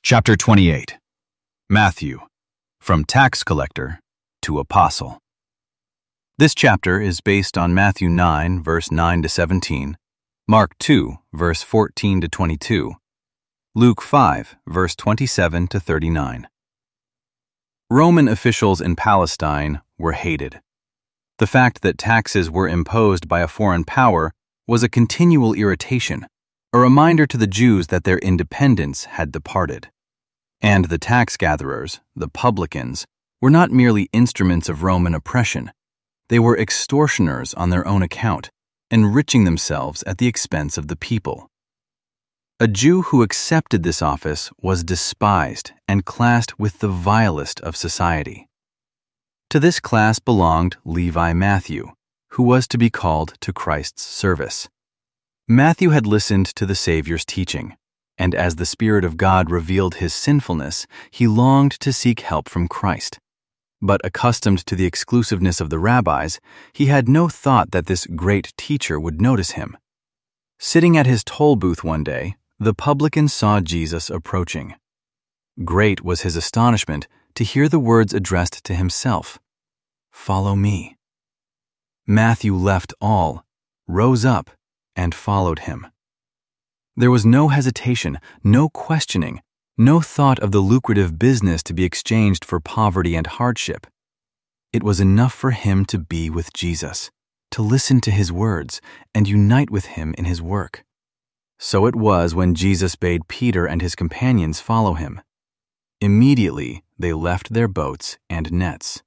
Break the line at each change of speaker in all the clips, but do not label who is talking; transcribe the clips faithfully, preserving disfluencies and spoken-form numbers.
Chapter twenty-eight. Matthew, from tax collector to apostle. This chapter is based on Matthew nine, verse nine to seventeen, Mark two, verse fourteen to twenty-two, Luke five, verse twenty-seven to thirty-nine. Roman officials in Palestine were hated. The fact that taxes were imposed by a foreign power was a continual irritation, a reminder to the Jews that their independence had departed. And the tax gatherers, the publicans, were not merely instruments of Roman oppression. They were extortioners on their own account, enriching themselves at the expense of the people. A Jew who accepted this office was despised and classed with the vilest of society. To this class belonged Levi Matthew, who was to be called to Christ's service. Matthew had listened to the Savior's teaching, and as the Spirit of God revealed his sinfulness, he longed to seek help from Christ. But accustomed to the exclusiveness of the rabbis, he had no thought that this great teacher would notice him. Sitting at his toll booth one day, the publican saw Jesus approaching. Great was his astonishment to hear the words addressed to himself, "Follow me." Matthew left all, rose up, and followed him. There was no hesitation, no questioning, no thought of the lucrative business to be exchanged for poverty and hardship. It was enough for him to be with Jesus, to listen to his words, and unite with him in his work. So it was when Jesus bade Peter and his companions follow him. Immediately they left their boats and nets.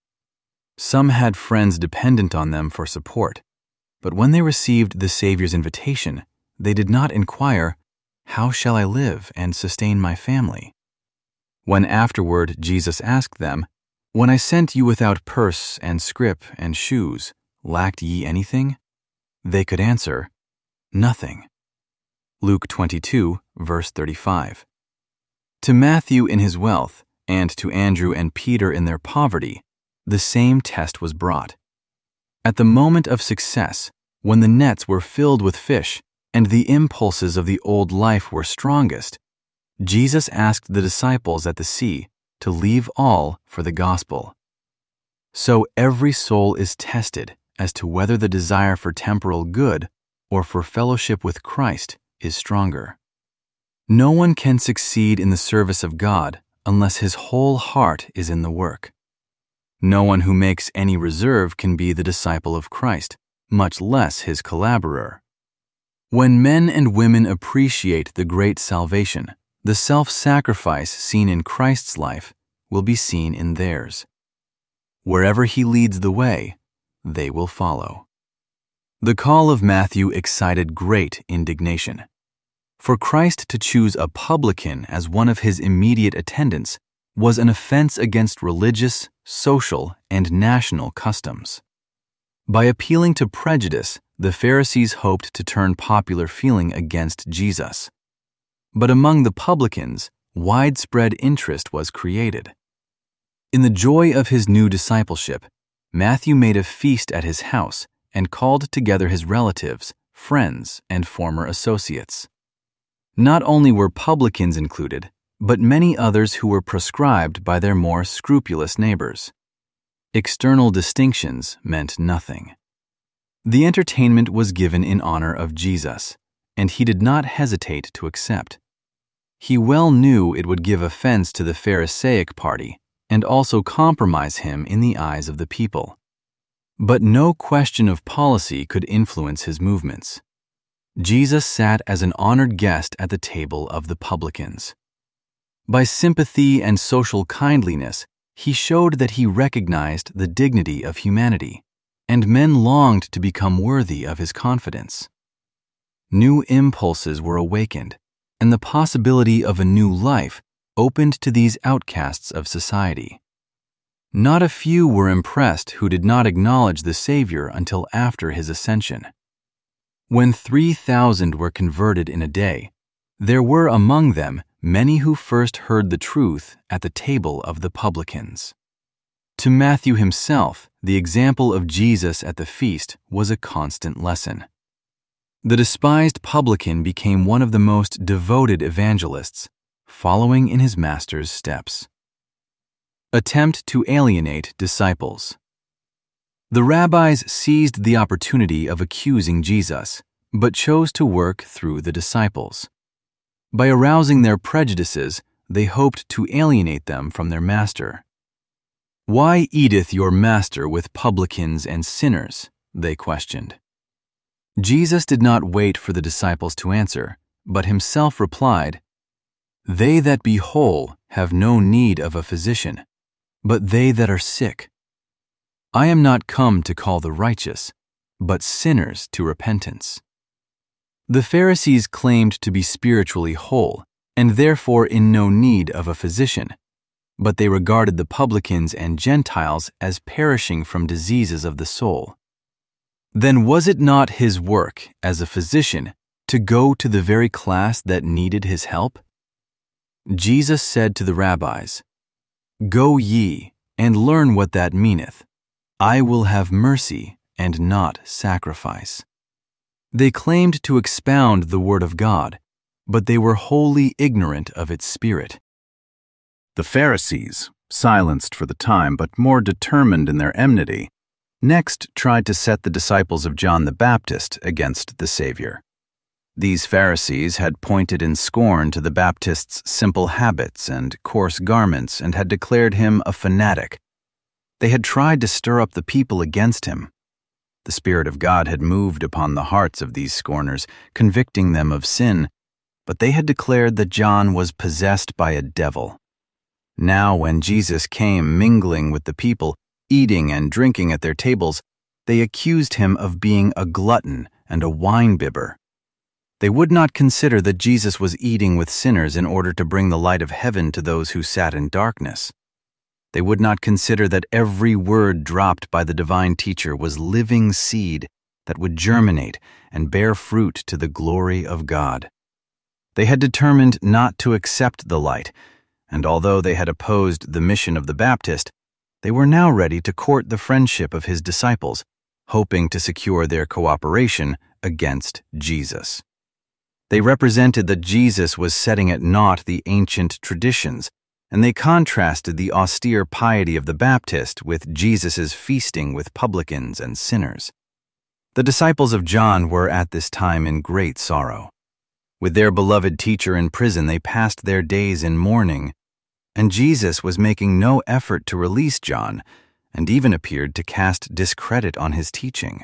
Some had friends dependent on them for support, but when they received the Savior's invitation, they did not inquire, "How shall I live and sustain my family?" When afterward Jesus asked them, "When I sent you without purse and scrip and shoes, lacked ye anything?" They could answer, "Nothing." Luke twenty-two, verse thirty-five. To Matthew in his wealth, and to Andrew and Peter in their poverty, the same test was brought. At the moment of success, when the nets were filled with fish, and the impulses of the old life were strongest, Jesus asked the disciples at the sea to leave all for the gospel. So every soul is tested as to whether the desire for temporal good or for fellowship with Christ is stronger. No one can succeed in the service of God unless his whole heart is in the work. No one who makes any reserve can be the disciple of Christ, much less his collaborator. When men and women appreciate the great salvation, the self-sacrifice seen in Christ's life will be seen in theirs. Wherever he leads the way, they will follow. The call of Matthew excited great indignation. For Christ to choose a publican as one of his immediate attendants was an offense against religious, social, and national customs. By appealing to prejudice, the Pharisees hoped to turn popular feeling against Jesus. But among the publicans, widespread interest was created. In the joy of his new discipleship, Matthew made a feast at his house and called together his relatives, friends, and former associates. Not only were publicans included, but many others who were proscribed by their more scrupulous neighbors. External distinctions meant nothing. The entertainment was given in honor of Jesus, and he did not hesitate to accept. He well knew it would give offense to the Pharisaic party and also compromise him in the eyes of the people. But no question of policy could influence his movements. Jesus sat as an honored guest at the table of the publicans. By sympathy and social kindliness, he showed that he recognized the dignity of humanity, and men longed to become worthy of his confidence. New impulses were awakened, and the possibility of a new life opened to these outcasts of society. Not a few were impressed who did not acknowledge the Savior until after his ascension. When three thousand were converted in a day, there were among them many who first heard the truth at the table of the publicans. To Matthew himself, the example of Jesus at the feast was a constant lesson. The despised publican became one of the most devoted evangelists, following in his master's steps. Attempt to alienate disciples. The rabbis seized the opportunity of accusing Jesus, but chose to work through the disciples. By arousing their prejudices, they hoped to alienate them from their master. "Why eateth your master with publicans and sinners?" they questioned. Jesus did not wait for the disciples to answer, but himself replied, "They that be whole have no need of a physician, but they that are sick. I am not come to call the righteous, but sinners to repentance." The Pharisees claimed to be spiritually whole, and therefore in no need of a physician, but they regarded the publicans and Gentiles as perishing from diseases of the soul. Then was it not his work as a physician to go to the very class that needed his help? Jesus said to the rabbis, "Go ye, and learn what that meaneth. I will have mercy and not sacrifice." They claimed to expound the word of God, but they were wholly ignorant of its spirit. The Pharisees, silenced for the time but more determined in their enmity, next tried to set the disciples of John the Baptist against the Savior. These Pharisees had pointed in scorn to the Baptist's simple habits and coarse garments and had declared him a fanatic. They had tried to stir up the people against him. The Spirit of God had moved upon the hearts of these scorners, convicting them of sin, but they had declared that John was possessed by a devil. Now, when Jesus came mingling with the people, eating and drinking at their tables, they accused him of being a glutton and a wine-bibber. They would not consider that Jesus was eating with sinners in order to bring the light of heaven to those who sat in darkness. They would not consider that every word dropped by the divine teacher was living seed that would germinate and bear fruit to the glory of God. They had determined not to accept the light, and although they had opposed the mission of the Baptist, they were now ready to court the friendship of his disciples, hoping to secure their cooperation against Jesus. They represented that Jesus was setting at naught the ancient traditions, and they contrasted the austere piety of the Baptist with Jesus's feasting with publicans and sinners. The disciples of John were at this time in great sorrow. With their beloved teacher in prison, they passed their days in mourning, and Jesus was making no effort to release John, and even appeared to cast discredit on his teaching.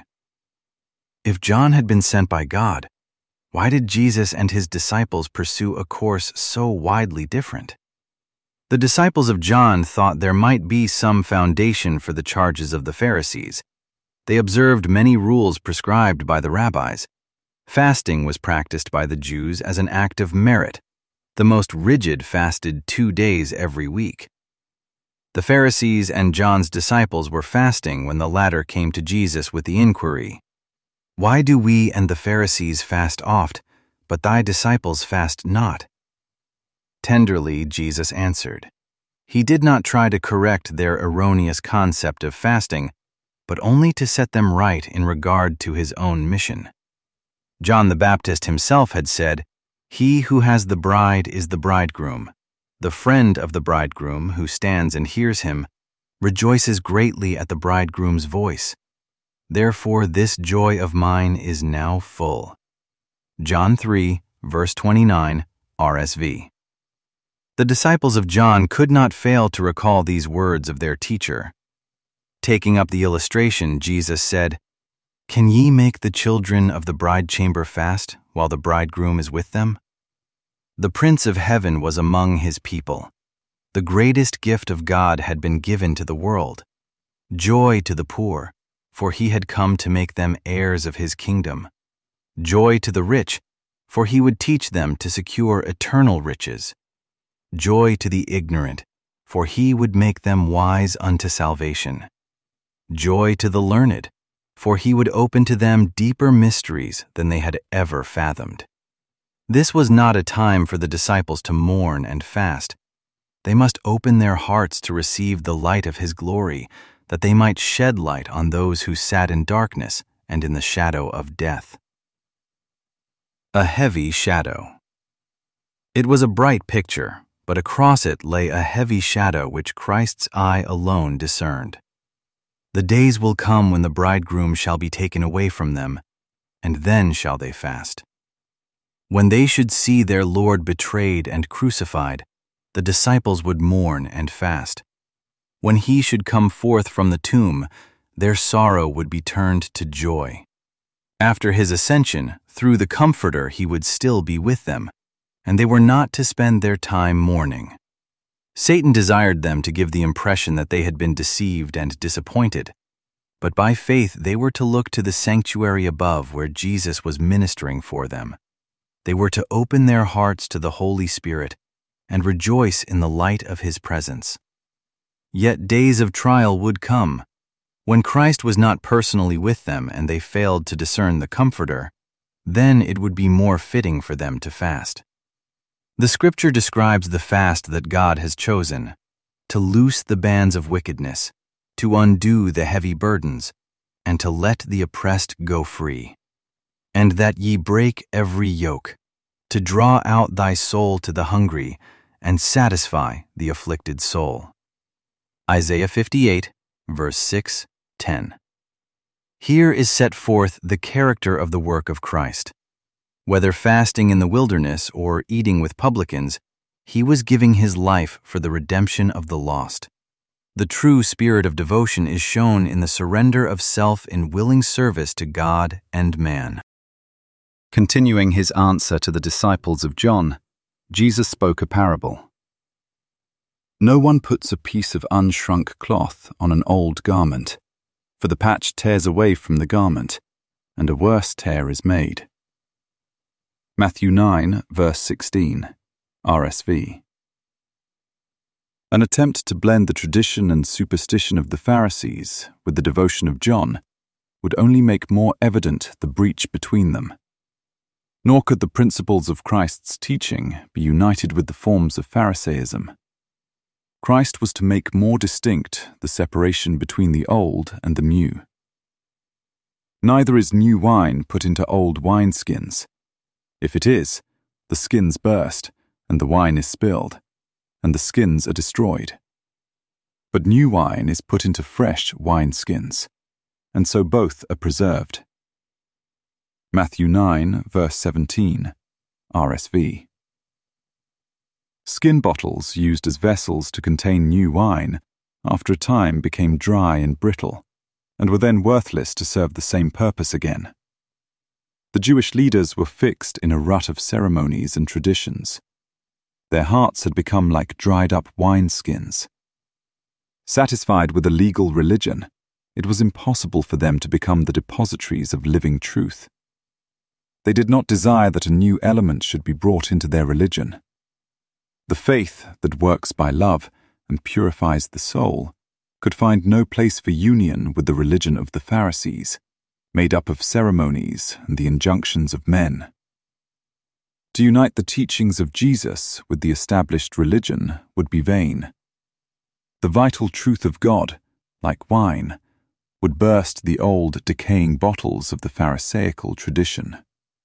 If John had been sent by God, why did Jesus and his disciples pursue a course so widely different? The disciples of John thought there might be some foundation for the charges of the Pharisees. They observed many rules prescribed by the rabbis. Fasting was practiced by the Jews as an act of merit. The most rigid fasted two days every week. The Pharisees and John's disciples were fasting when the latter came to Jesus with the inquiry, "Why do we and the Pharisees fast oft, but thy disciples fast not?" Tenderly, Jesus answered. He did not try to correct their erroneous concept of fasting, but only to set them right in regard to his own mission. John the Baptist himself had said, "He who has the bride is the bridegroom. The friend of the bridegroom who stands and hears him rejoices greatly at the bridegroom's voice. Therefore this joy of mine is now full." John three, verse twenty-nine, R S V. The disciples of John could not fail to recall these words of their teacher. Taking up the illustration, Jesus said, "Can ye make the children of the bride chamber fast while the bridegroom is with them?" The Prince of Heaven was among his people. The greatest gift of God had been given to the world. Joy to the poor, for he had come to make them heirs of his kingdom. Joy to the rich, for he would teach them to secure eternal riches. Joy to the ignorant, for he would make them wise unto salvation. Joy to the learned, for he would open to them deeper mysteries than they had ever fathomed. This was not a time for the disciples to mourn and fast. They must open their hearts to receive the light of his glory, that they might shed light on those who sat in darkness and in the shadow of death. A heavy shadow. It was a bright picture, but across it lay a heavy shadow which Christ's eye alone discerned. The days will come when the bridegroom shall be taken away from them, and then shall they fast. When they should see their Lord betrayed and crucified, the disciples would mourn and fast. When he should come forth from the tomb, their sorrow would be turned to joy. After his ascension, through the Comforter he would still be with them, and they were not to spend their time mourning. Satan desired them to give the impression that they had been deceived and disappointed, but by faith they were to look to the sanctuary above where Jesus was ministering for them. They were to open their hearts to the Holy Spirit and rejoice in the light of his presence. Yet days of trial would come. When Christ was not personally with them and they failed to discern the Comforter, then it would be more fitting for them to fast. The Scripture describes the fast that God has chosen: to loose the bands of wickedness, to undo the heavy burdens, and to let the oppressed go free. And that ye break every yoke, to draw out thy soul to the hungry, and satisfy the afflicted soul. Isaiah fifty-eight, verse six, ten. Here is set forth the character of the work of Christ. Whether fasting in the wilderness or eating with publicans, he was giving his life for the redemption of the lost. The true spirit of devotion is shown in the surrender of self in willing service to God and man. Continuing his answer to the disciples of John, Jesus spoke a parable. No one puts a piece of unshrunk cloth on an old garment, for the patch tears away from the garment, and a worse tear is made. Matthew nine, verse sixteen, R S V. An attempt to blend the tradition and superstition of the Pharisees with the devotion of John would only make more evident the breach between them. Nor could the principles of Christ's teaching be united with the forms of Pharisaism. Christ was to make more distinct the separation between the old and the new. Neither is new wine put into old wineskins. If it is, the skins burst, and the wine is spilled, and the skins are destroyed. But new wine is put into fresh wineskins, and so both are preserved. Matthew nine, verse seventeen, R S V. Skin bottles used as vessels to contain new wine after a time became dry and brittle, and were then worthless to serve the same purpose again. The Jewish leaders were fixed in a rut of ceremonies and traditions. Their hearts had become like dried-up wineskins. Satisfied with a legal religion, it was impossible for them to become the depositories of living truth. They did not desire that a new element should be brought into their religion. The faith that works by love and purifies the soul could find no place for union with the religion of the Pharisees, made up of ceremonies and the injunctions of men. To unite the teachings of Jesus with the established religion would be vain. The vital truth of God, like wine, would burst the old decaying bottles of the Pharisaical tradition.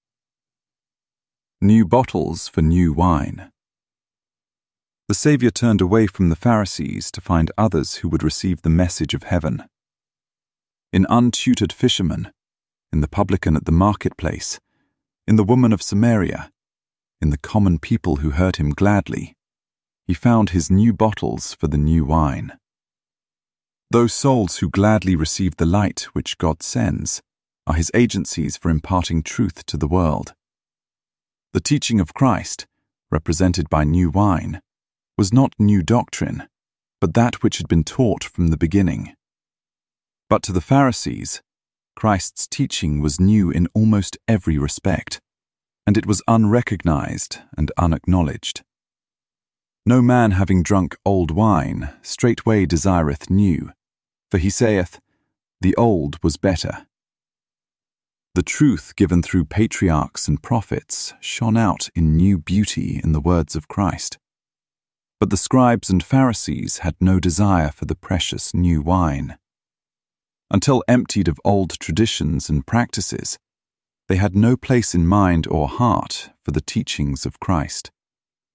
New bottles for new wine. The Saviour turned away from the Pharisees to find others who would receive the message of heaven. In untutored fishermen, in the publican at the marketplace, in the woman of Samaria, in the common people who heard him gladly, he found his new bottles for the new wine. Those souls who gladly receive the light which God sends are his agencies for imparting truth to the world. The teaching of Christ, represented by new wine, was not new doctrine, but that which had been taught from the beginning. But to the Pharisees, Christ's teaching was new in almost every respect, and it was unrecognized and unacknowledged. No man having drunk old wine straightway desireth new, for he saith, The old was better. The truth given through patriarchs and prophets shone out in new beauty in the words of Christ. But the scribes and Pharisees had no desire for the precious new wine. Until emptied of old traditions and practices, they had no place in mind or heart for the teachings of Christ.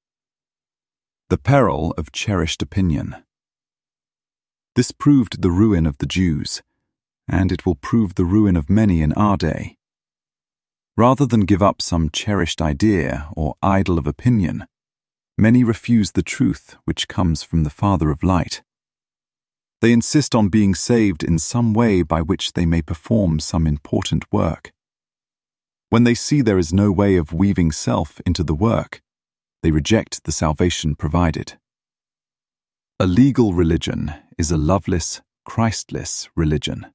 The peril of cherished opinion. This proved the ruin of the Jews, and it will prove the ruin of many in our day. Rather than give up some cherished idea or idol of opinion, many refuse the truth which comes from the Father of light. They insist on being saved in some way by which they may perform some important work. When they see there is no way of weaving self into the work, they reject the salvation provided. A legal religion is a loveless, Christless religion.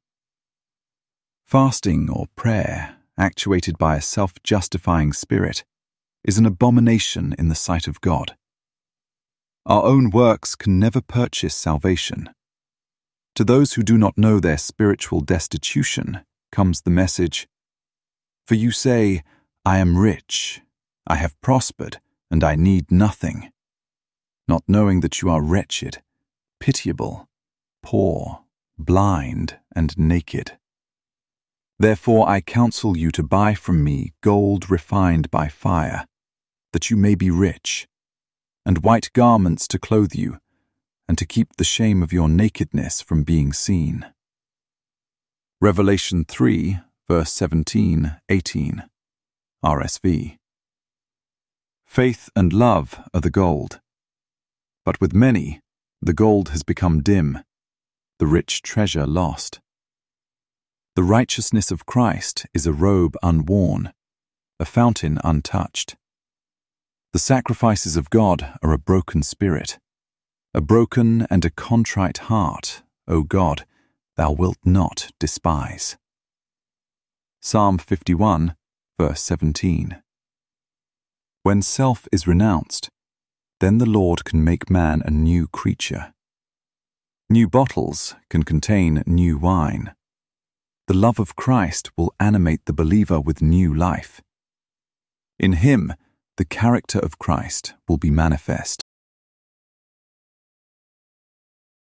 Fasting or prayer, actuated by a self-justifying spirit, is an abomination in the sight of God. Our own works can never purchase salvation. To those who do not know their spiritual destitution comes the message, "For you say, I am rich, I have prospered, and I need nothing," not knowing that you are wretched, pitiable, poor, blind, and naked. Therefore I counsel you to buy from me gold refined by fire, that you may be rich, and white garments to clothe you, and to keep the shame of your nakedness from being seen. Revelation three, verse seventeen, eighteen, R S V. Faith and love are the gold. But with many, the gold has become dim, the rich treasure lost. The righteousness of Christ is a robe unworn, a fountain untouched. The sacrifices of God are a broken spirit. A broken and a contrite heart, O God, thou wilt not despise. Psalm fifty-one, verse seventeen. When self is renounced, then the Lord can make man a new creature. New bottles can contain new wine. The love of Christ will animate the believer with new life. In him, the character of Christ will be manifest.